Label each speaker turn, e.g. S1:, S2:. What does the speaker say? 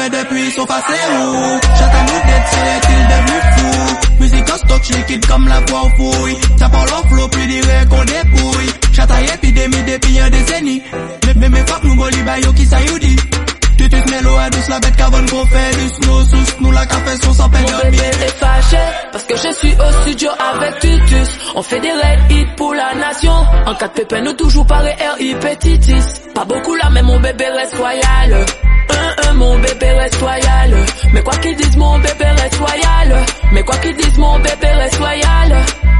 S1: mais depuis ils sont passés où? Chata nous tête, serait-il devenu fou? Musique en stock, liquide comme la voix au fouille. Ça parle en flow, puis dirait qu'on dépouille. Chata épidémie depuis un décennie. Mais fuck nous goli bayo qui ça you dit? Tutus mélo à douce la bête qu'avant qu'on fait du snow sous nous la café son sans peine.
S2: Mon bébé est fâché parce que je suis au studio avec Tutus. On fait des red hits pour la nation. En cas de pépin nous toujours pareil R.I. Petitis. Pas beaucoup là mais mon bébé reste royal. Mon bébé reste royal. Mais quoi qu'ils disent mon bébé reste royal. Mais quoi qu'ils disent mon bébé reste royal.